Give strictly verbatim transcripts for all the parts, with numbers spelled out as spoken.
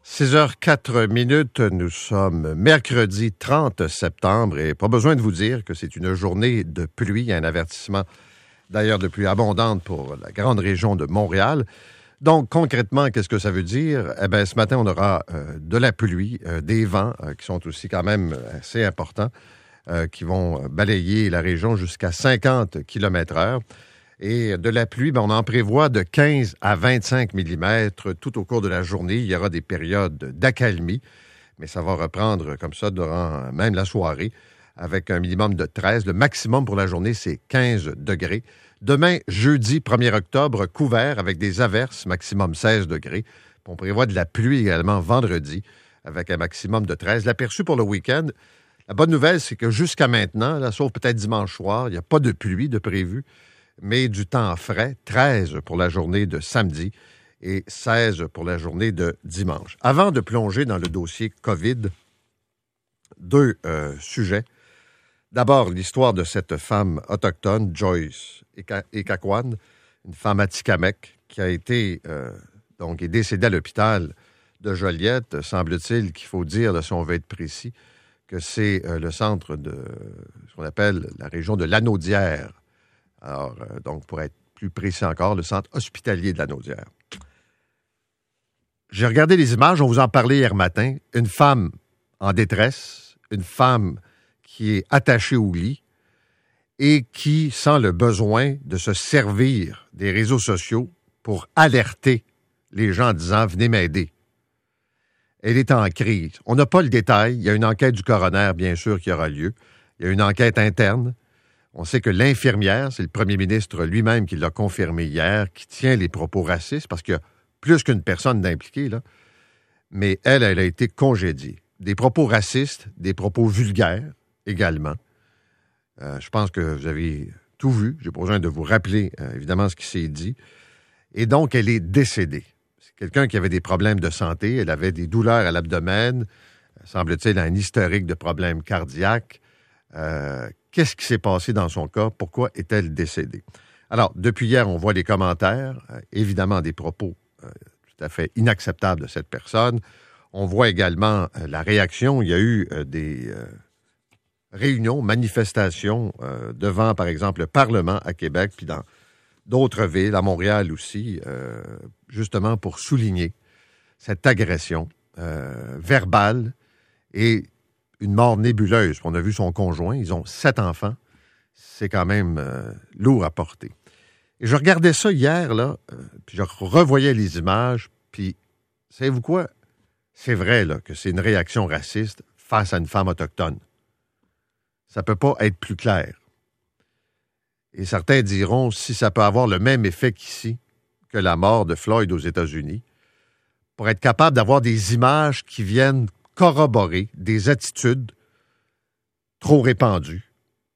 six heures quatre minutes, nous sommes mercredi trente septembre et pas besoin de vous dire que c'est une journée de pluie, un avertissement d'ailleurs de pluie abondante pour la grande région de Montréal. Donc concrètement, qu'est-ce que ça veut dire? Eh bien, ce matin, on aura euh, de la pluie, euh, des vents euh, qui sont aussi quand même assez importants, euh, qui vont balayer la région jusqu'à cinquante kilomètres heure. Et de la pluie, ben, on en prévoit de quinze à vingt-cinq millimètres tout au cours de la journée. Il y aura des périodes d'accalmie, mais ça va reprendre comme ça durant même la soirée avec un minimum de treize. Le maximum pour la journée, c'est quinze degrés. Demain, jeudi premier octobre, couvert avec des averses, maximum seize degrés. On prévoit de la pluie également vendredi avec un maximum de treize. L'aperçu pour le week-end, la bonne nouvelle, c'est que jusqu'à maintenant, là, sauf peut-être dimanche soir, il n'y a pas de pluie de prévu, mais du temps frais, treize pour la journée de samedi et seize pour la journée de dimanche. Avant de plonger dans le dossier COVID, deux euh, sujets. D'abord, l'histoire de cette femme autochtone, Joyce Echaquan, une femme atikamekw qui a été, euh, donc, est décédée à l'hôpital de Joliette. Semble-t-il qu'il faut dire, là, si on veut être précis, que c'est euh, le centre de ce qu'on appelle la région de Lanaudière. Alors, euh, donc, pour être plus précis encore, le centre hospitalier de Lanaudière. J'ai regardé les images, on vous en parlait hier matin. Une femme en détresse, une femme qui est attachée au lit et qui sent le besoin de se servir des réseaux sociaux pour alerter les gens en disant « Venez m'aider ». Elle est en crise. On n'a pas le détail. Il y a une enquête du coroner, bien sûr, qui aura lieu. Il y a une enquête interne. On sait que l'infirmière, c'est le premier ministre lui-même qui l'a confirmé hier, qui tient les propos racistes, parce qu'il y a plus qu'une personne d'impliquée, là. Mais elle, elle a été congédiée. Des propos racistes, des propos vulgaires également. Euh, je pense que vous avez tout vu. J'ai pas besoin de vous rappeler, euh, évidemment, ce qui s'est dit. Et donc, elle est décédée. C'est quelqu'un qui avait des problèmes de santé. Elle avait des douleurs à l'abdomen. Semble-t-il, un historique de problèmes cardiaques. Euh, Qu'est-ce qui s'est passé dans son cas? Pourquoi est-elle décédée? Alors, depuis hier, on voit les commentaires, euh, évidemment des propos euh, tout à fait inacceptables de cette personne. On voit également euh, la réaction. Il y a eu euh, des euh, réunions, manifestations euh, devant, par exemple, le Parlement à Québec, puis dans d'autres villes, à Montréal aussi, euh, justement pour souligner cette agression euh, verbale et une mort nébuleuse. On a vu son conjoint. Ils ont sept enfants. C'est quand même euh, lourd à porter. Et je regardais ça hier, là, euh, puis je revoyais les images, puis savez-vous quoi? C'est vrai là, que c'est une réaction raciste face à une femme autochtone. Ça ne peut pas être plus clair. Et certains diront, si ça peut avoir le même effet qu'ici, que la mort de Floyd aux États-Unis, pour être capable d'avoir des images qui viennent corroborer des attitudes trop répandues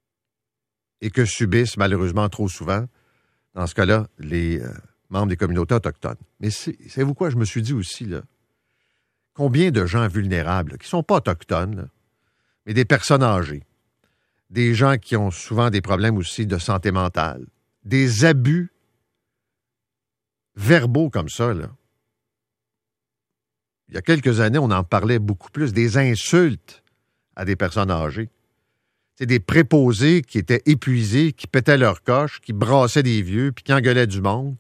et que subissent malheureusement trop souvent, dans ce cas-là, les euh, membres des communautés autochtones. Mais c'est, savez-vous quoi, je me suis dit aussi, là, combien de gens vulnérables, là, qui ne sont pas autochtones, là, mais des personnes âgées, des gens qui ont souvent des problèmes aussi de santé mentale, des abus verbaux comme ça, là. Il y a quelques années, on en parlait beaucoup plus, des insultes à des personnes âgées. C'est des préposés qui étaient épuisés, qui pétaient leur coche, qui brassaient des vieux, puis qui engueulaient du monde.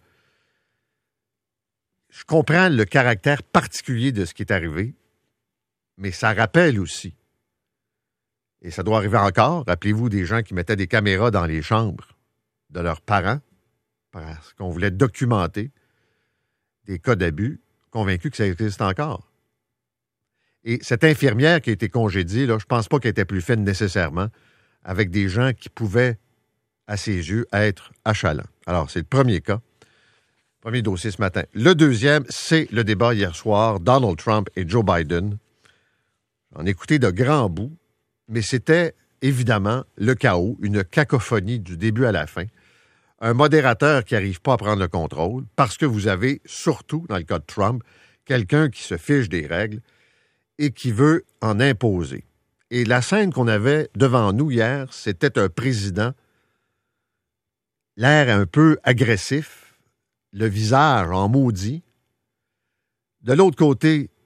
Je comprends le caractère particulier de ce qui est arrivé, mais ça rappelle aussi, et ça doit arriver encore, rappelez-vous des gens qui mettaient des caméras dans les chambres de leurs parents, parce qu'on voulait documenter des cas d'abus, convaincus que ça existe encore. Et cette infirmière qui a été congédiée, là, je ne pense pas qu'elle était plus fine nécessairement avec des gens qui pouvaient, à ses yeux, être achalants. Alors, c'est le premier cas, premier dossier ce matin. Le deuxième, c'est le débat hier soir, Donald Trump et Joe Biden. J'en ai écouté de grands bouts, mais c'était évidemment le chaos, une cacophonie du début à la fin. Un modérateur qui n'arrive pas à prendre le contrôle, parce que vous avez, surtout dans le cas de Trump, quelqu'un qui se fiche des règles et qui veut en imposer. Et la scène qu'on avait devant nous hier, c'était un président, l'air un peu agressif, le visage en maudit. De l'autre côté,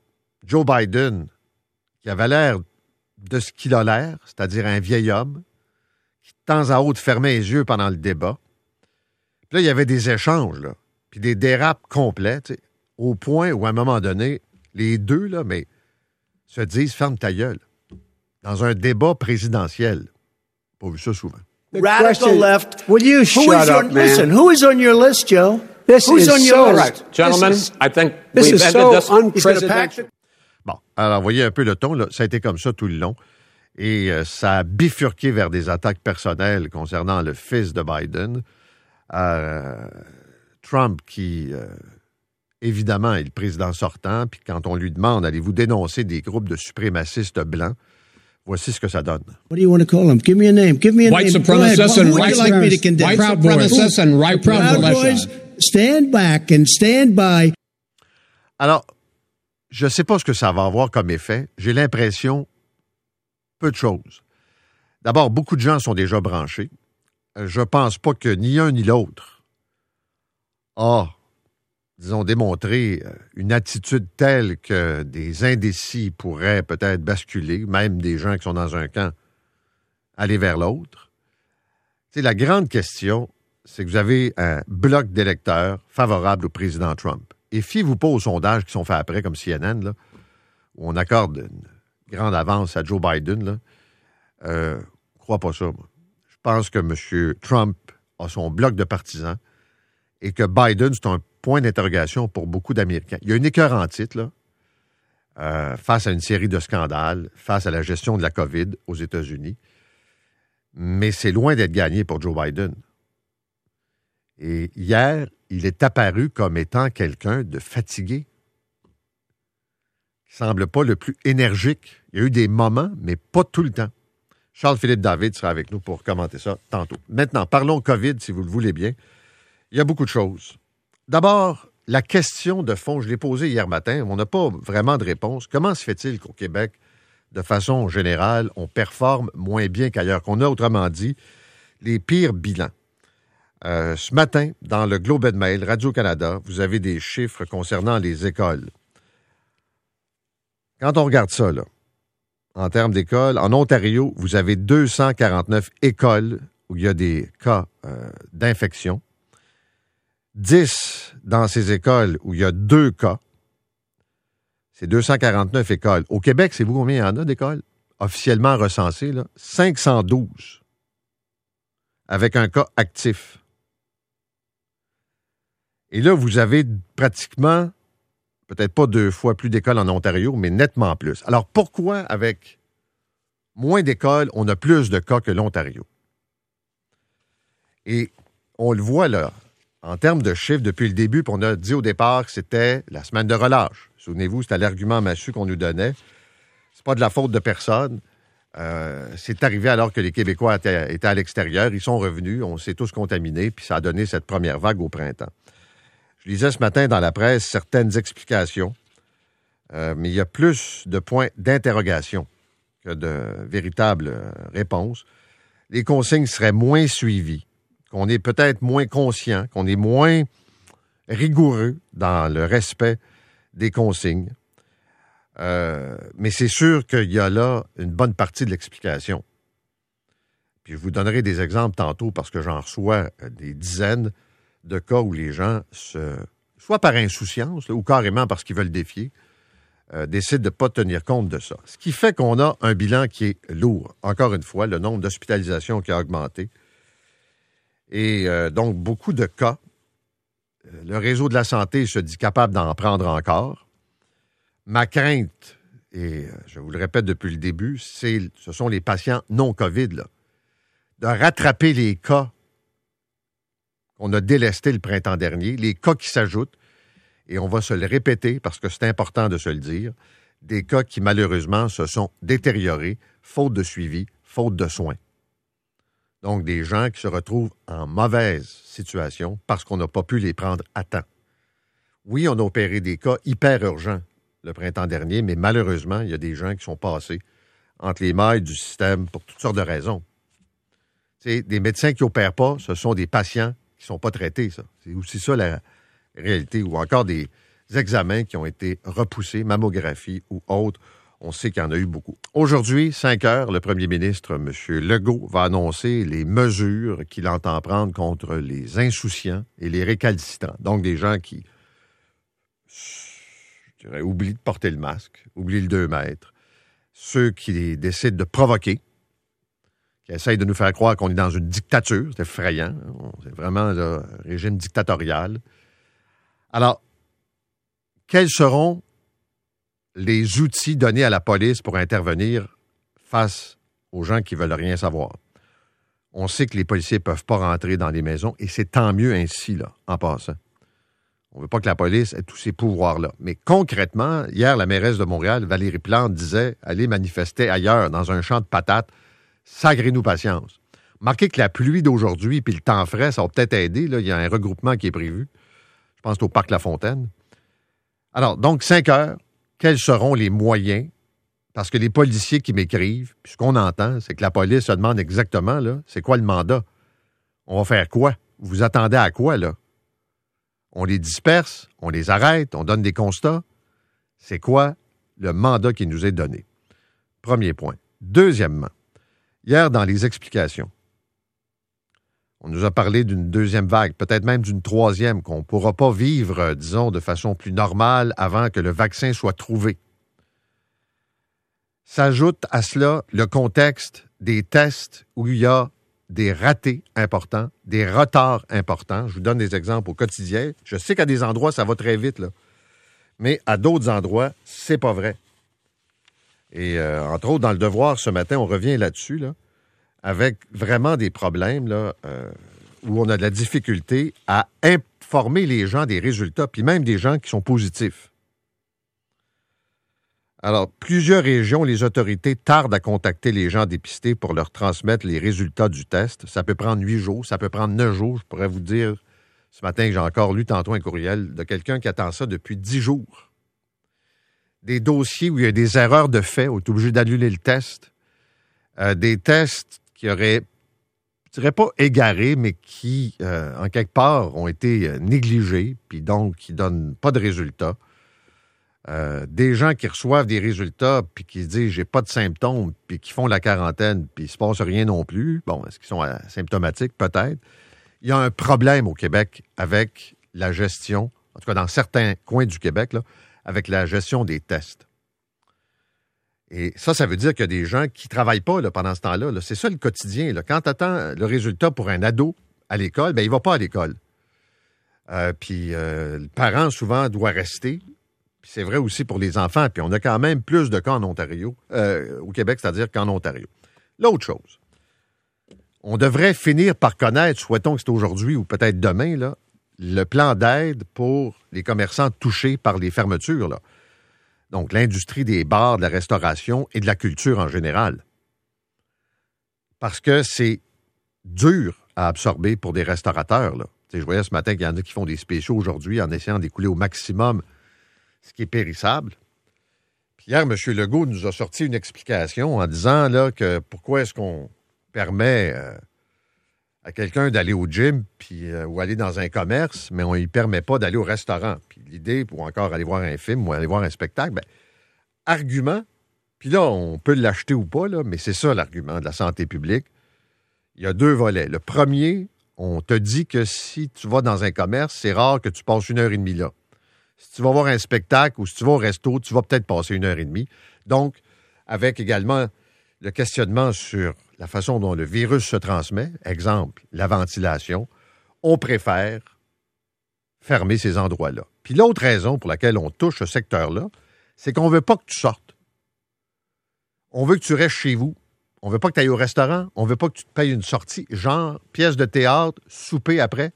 Joe Biden, qui avait l'air de ce qu'il a l'air, c'est-à-dire un vieil homme, qui de temps à autre fermait les yeux pendant le débat. Puis là, il y avait des échanges, là, puis des dérapes complets, tu sais, au point où, à un moment donné, les deux, là, mais se disent « ferme ta gueule » dans un débat présidentiel. Pas vu ça souvent. The Radical left. Will you shut up, your, man? Listen, who is on your list, Joe? This Who's is on your so list? Right. Gentlemen, is, I think this we've is ended so this. unprecedented. Bon, alors, vous voyez un peu le ton, là, ça a été comme ça tout le long. Et euh, ça a bifurqué vers des attaques personnelles concernant le fils de Biden. Euh, Trump, qui, euh, évidemment, est le président sortant, puis quand on lui demande, allez-vous dénoncer des groupes de suprémacistes blancs, voici ce que ça donne. What do you want to call them? Give me a name. Give me a white name. Supremacists and white like me to condemn? White Proud supremacists and right Proud Boys, stand back and stand by. Alors, je ne sais pas ce que ça va avoir comme effet. J'ai l'impression peu de choses. D'abord, beaucoup de gens sont déjà branchés. Je pense pas que ni un ni l'autre a, disons, démontré une attitude telle que des indécis pourraient peut-être basculer, même des gens qui sont dans un camp, aller vers l'autre. Tu sais, la grande question, c'est que vous avez un bloc d'électeurs favorable au président Trump. Et fiez-vous pas aux sondages qui sont faits après, comme C N N, là, où on accorde une grande avance à Joe Biden, là. Euh, je crois pas ça, moi. Je pense que M. Trump a son bloc de partisans et que Biden, c'est un point d'interrogation pour beaucoup d'Américains. Il y a une écœur en titre, là, euh, face à une série de scandales, face à la gestion de la COVID aux États-Unis. Mais c'est loin d'être gagné pour Joe Biden. Et hier, il est apparu comme étant quelqu'un de fatigué, qui ne semble pas le plus énergique. Il y a eu des moments, mais pas tout le temps. Charles-Philippe David sera avec nous pour commenter ça tantôt. Maintenant, parlons COVID, si vous le voulez bien. Il y a beaucoup de choses. D'abord, la question de fond, je l'ai posée hier matin, on n'a pas vraiment de réponse. Comment se fait-il qu'au Québec, de façon générale, on performe moins bien qu'ailleurs, qu'on a, autrement dit, les pires bilans? Euh, ce matin, dans le Globe and Mail, Radio-Canada, vous avez des chiffres concernant les écoles. Quand on regarde ça, là, en termes d'écoles, en Ontario, vous avez deux cent quarante-neuf écoles où il y a des cas euh, d'infection. dix dans ces écoles où il y a deux cas. C'est deux cent quarante-neuf écoles. Au Québec, c'est vous combien il y en a d'écoles officiellement recensées? Là? cinq cent douze avec un cas actif. Et là, vous avez pratiquement, peut-être pas deux fois plus d'écoles en Ontario, mais nettement plus. Alors, pourquoi, avec moins d'écoles, on a plus de cas que l'Ontario? Et on le voit, là, en termes de chiffres, depuis le début, puis on a dit au départ que c'était la semaine de relâche. Souvenez-vous, c'était l'argument massu qu'on nous donnait. C'est pas de la faute de personne. Euh, c'est arrivé alors que les Québécois étaient, étaient à l'extérieur. Ils sont revenus, on s'est tous contaminés, puis ça a donné cette première vague au printemps. Je lisais ce matin dans la presse certaines explications, euh, mais il y a plus de points d'interrogation que de véritables réponses. Les consignes seraient moins suivies, qu'on est peut-être moins conscient, qu'on est moins rigoureux dans le respect des consignes. Euh, mais c'est sûr qu'il y a là une bonne partie de l'explication. Puis je vous donnerai des exemples tantôt parce que j'en reçois des dizaines de cas où les gens, se, soit par insouciance là, ou carrément parce qu'ils veulent défier, euh, décident de ne pas tenir compte de ça. Ce qui fait qu'on a un bilan qui est lourd. Encore une fois, le nombre d'hospitalisations qui a augmenté. Et euh, donc, beaucoup de cas. Le réseau de la santé se dit capable d'en prendre encore. Ma crainte, et je vous le répète depuis le début, c'est, ce sont les patients non COVID, là, de rattraper les cas qu'on a délestés le printemps dernier, les cas qui s'ajoutent, et on va se le répéter parce que c'est important de se le dire, des cas qui malheureusement se sont détériorés, faute de suivi, faute de soins. Donc, des gens qui se retrouvent en mauvaise situation parce qu'on n'a pas pu les prendre à temps. Oui, on a opéré des cas hyper urgents le printemps dernier, mais malheureusement, il y a des gens qui sont passés entre les mailles du système pour toutes sortes de raisons. T'sais, des médecins qui n'opèrent pas, ce sont des patients qui ne sont pas traités, ça. C'est aussi ça la réalité. Ou encore des examens qui ont été repoussés, mammographie ou autres. On sait qu'il y en a eu beaucoup. Aujourd'hui, cinq heures, le premier ministre, M. Legault, va annoncer les mesures qu'il entend prendre contre les insouciants et les récalcitrants. Donc, des gens qui, je dirais, oublient de porter le masque, oublient le deux mètres, ceux qui décident de provoquer, qui essayent de nous faire croire qu'on est dans une dictature. C'est effrayant. C'est vraiment là, un régime dictatorial. Alors, quels seront les outils donnés à la police pour intervenir face aux gens qui ne veulent rien savoir? On sait que les policiers ne peuvent pas rentrer dans les maisons et c'est tant mieux ainsi, là, en passant. On ne veut pas que la police ait tous ces pouvoirs-là. Mais concrètement, hier, la mairesse de Montréal, Valérie Plante, disait « Allez manifester ailleurs, dans un champ de patates, sacrez-nous patience. » Marquez que la pluie d'aujourd'hui puis le temps frais, ça va peut-être aider. Là. Il y a un regroupement qui est prévu. Je pense que c'est au Parc La Fontaine. Alors, donc, cinq heures. Quels seront les moyens? Parce que les policiers qui m'écrivent, puis ce qu'on entend, c'est que la police se demande exactement, là, c'est quoi le mandat? On va faire quoi? Vous vous attendez à quoi, là? On les disperse, on les arrête, on donne des constats. C'est quoi le mandat qui nous est donné? Premier point. Deuxièmement, hier, dans les explications, on nous a parlé d'une deuxième vague, peut-être même d'une troisième, qu'on ne pourra pas vivre, disons, de façon plus normale avant que le vaccin soit trouvé. S'ajoute à cela le contexte des tests où il y a des ratés importants, des retards importants. Je vous donne des exemples au quotidien. Je sais qu'à des endroits, ça va très vite, là. Mais à d'autres endroits, c'est pas vrai. Et euh, entre autres, dans le Devoir, ce matin, on revient là-dessus, là, avec vraiment des problèmes là, euh, où on a de la difficulté à informer les gens des résultats, puis même des gens qui sont positifs. Alors, plusieurs régions, les autorités tardent à contacter les gens dépistés pour leur transmettre les résultats du test. Ça peut prendre huit jours, ça peut prendre neuf jours. Je pourrais vous dire, ce matin, que j'ai encore lu tantôt un courriel de quelqu'un qui attend ça depuis dix jours. Des dossiers où il y a des erreurs de fait, on est obligé d'annuler le test. Euh, des tests qui auraient, je dirais pas égarés, mais qui, euh, en quelque part, ont été euh, négligés, puis donc qui donnent pas de résultats. Euh, des gens qui reçoivent des résultats, puis qui se disent « j'ai pas de symptômes », puis qui font la quarantaine, puis il se passe rien non plus. Bon, est-ce qu'ils sont asymptomatiques? Peut-être. Il y a un problème au Québec avec la gestion, en tout cas dans certains coins du Québec, là, avec la gestion des tests. Et ça, ça veut dire qu'il y a des gens qui ne travaillent pas là, pendant ce temps-là. Là. C'est ça le quotidien. Là. Quand tu attends le résultat pour un ado à l'école, bien, il ne va pas à l'école. Euh, puis euh, le parent, souvent, doit rester. Puis c'est vrai aussi pour les enfants. Puis on a quand même plus de cas en Ontario, euh, au Québec, c'est-à-dire qu'en Ontario. L'autre chose, on devrait finir par connaître, souhaitons que c'est aujourd'hui ou peut-être demain, là, le plan d'aide pour les commerçants touchés par les fermetures, là. Donc, l'industrie des bars, de la restauration et de la culture en général. Parce que c'est dur à absorber pour des restaurateurs, là. Tu sais, je voyais ce matin qu'il y en a qui font des spéciaux aujourd'hui en essayant d'écouler au maximum ce qui est périssable. Puis hier, M. Legault nous a sorti une explication en disant là, que pourquoi est-ce qu'on permet euh, à quelqu'un d'aller au gym puis, euh, ou aller dans un commerce, mais on ne lui permet pas d'aller au restaurant. Puis l'idée, pour encore aller voir un film ou aller voir un spectacle, bien, argument, puis là, on peut l'acheter ou pas, là, mais c'est ça l'argument de la santé publique. Il y a deux volets. Le premier, on te dit que si tu vas dans un commerce, c'est rare que tu passes une heure et demie là. Si tu vas voir un spectacle ou si tu vas au resto, tu vas peut-être passer une heure et demie. Donc, avec également le questionnement sur la façon dont le virus se transmet, exemple, la ventilation, on préfère fermer ces endroits-là. Puis l'autre raison pour laquelle on touche ce secteur-là, c'est qu'on ne veut pas que tu sortes. On veut que tu restes chez vous. On ne veut pas que tu ailles au restaurant. On ne veut pas que tu te payes une sortie, genre pièce de théâtre, souper après.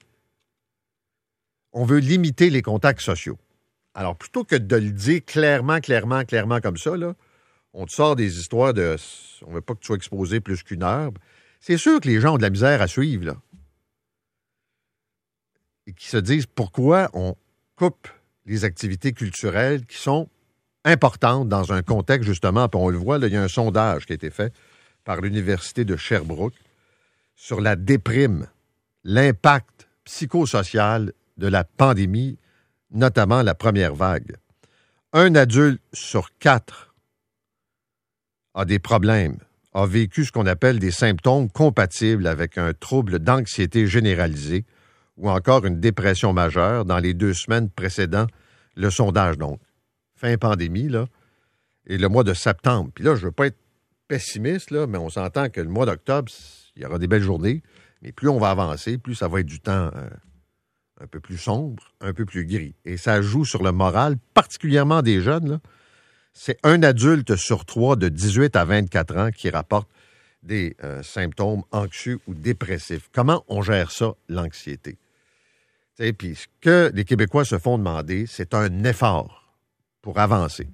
On veut limiter les contacts sociaux. Alors, plutôt que de le dire clairement, clairement, clairement comme ça, là, on te sort des histoires de « on ne veut pas que tu sois exposé plus qu'une heure ». C'est sûr que les gens ont de la misère à suivre, là. Et qui se disent pourquoi on coupe les activités culturelles qui sont importantes dans un contexte, justement, puis on le voit, là, il y a un sondage qui a été fait par l'Université de Sherbrooke sur la déprime, l'impact psychosocial de la pandémie, notamment la première vague. Un adulte sur quatre a des problèmes, a vécu ce qu'on appelle des symptômes compatibles avec un trouble d'anxiété généralisée ou encore une dépression majeure dans les deux semaines précédant le sondage, donc. Fin pandémie, là, et le mois de septembre. Puis là, je ne veux pas être pessimiste, là, mais on s'entend que le mois d'octobre, il y aura des belles journées, mais plus on va avancer, plus ça va être du temps euh, un peu plus sombre, un peu plus gris. Et ça joue sur le moral, particulièrement des jeunes, là. C'est un adulte sur trois de dix-huit à vingt-quatre ans qui rapporte des euh, symptômes anxieux ou dépressifs. Comment on gère ça, l'anxiété? Puis ce que les Québécois se font demander, c'est un effort pour avancer,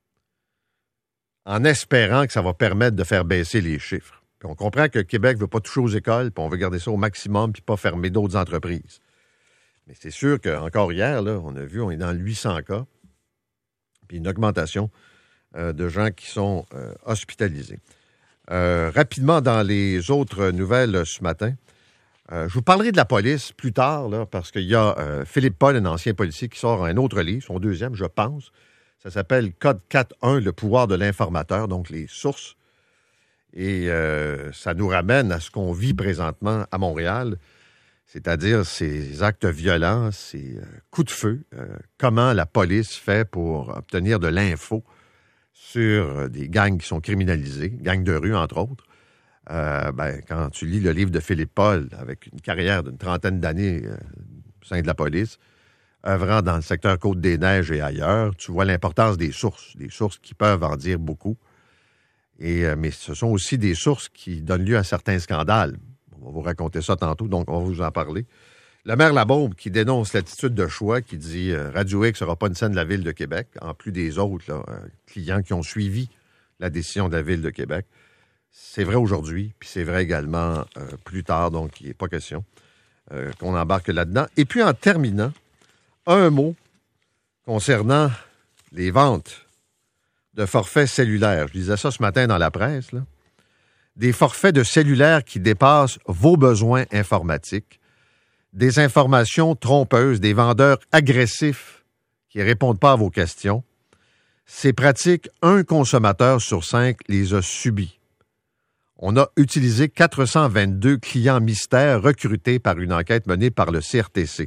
en espérant que ça va permettre de faire baisser les chiffres. Puis on comprend que le Québec ne veut pas toucher aux écoles, puis on veut garder ça au maximum, puis pas fermer d'autres entreprises. Mais c'est sûr qu'encore hier, là, on a vu, on est dans le huit cents cas, puis une augmentation euh, de gens qui sont euh, hospitalisés. Euh, rapidement, dans les autres nouvelles ce matin, euh, je vous parlerai de la police plus tard, là, parce qu'il y a euh, Philippe Paul, un ancien policier, qui sort un autre livre, son deuxième, je pense. Ça s'appelle Code quatre un, le pouvoir de l'informateur, donc les sources. Et euh, ça nous ramène à ce qu'on vit présentement à Montréal, c'est-à-dire ces actes violents, ces euh, coups de feu, euh, comment la police fait pour obtenir de l'info sur euh, des gangs qui sont criminalisés, gangs de rue, entre autres. Euh, ben, quand tu lis le livre de Philippe Paul, avec une carrière d'une trentaine d'années euh, au sein de la police, œuvrant dans le secteur Côte-des-Neiges et ailleurs, tu vois l'importance des sources, des sources qui peuvent en dire beaucoup. Et, euh, mais ce sont aussi des sources qui donnent lieu à certains scandales. On va vous raconter ça tantôt, donc on va vous en parler. Le maire Labaume qui dénonce l'attitude de choix, qui dit euh, Radio X ne sera pas une scène de la Ville de Québec, en plus des autres là, euh, clients qui ont suivi la décision de la Ville de Québec. C'est vrai aujourd'hui, puis c'est vrai également euh, plus tard, donc il n'est pas question euh, qu'on embarque là-dedans. Et puis en terminant, un mot concernant les ventes de forfaits cellulaires. Je disais ça ce matin dans la presse, là. Des forfaits de cellulaires qui dépassent vos besoins informatiques, des informations trompeuses, des vendeurs agressifs qui ne répondent pas à vos questions. Ces pratiques, un consommateur sur cinq les a subies. On a utilisé quatre cent vingt-deux clients mystères recrutés par une enquête menée par le C R T C.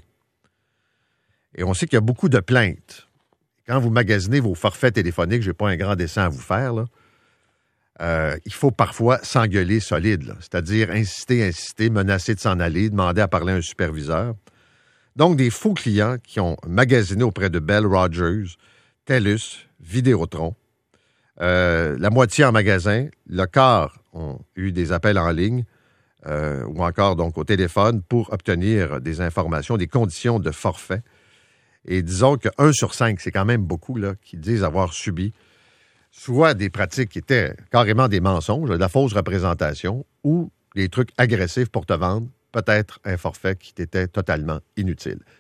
Et on sait qu'il y a beaucoup de plaintes. Quand vous magasinez vos forfaits téléphoniques, je n'ai pas un grand dessin à vous faire, là, euh, il faut parfois s'engueuler solide, là, c'est-à-dire insister, insister, menacer de s'en aller, demander à parler à un superviseur. Donc, des faux clients qui ont magasiné auprès de Bell Rogers, TELUS, Vidéotron, euh, la moitié en magasin, le quart ont eu des appels en ligne, euh, ou encore donc au téléphone pour obtenir des informations, des conditions de forfait. Et disons que un sur cinq, c'est quand même beaucoup là, qui disent avoir subi soit des pratiques qui étaient carrément des mensonges, de la fausse représentation, ou des trucs agressifs pour te vendre, peut-être un forfait qui t'était totalement inutile.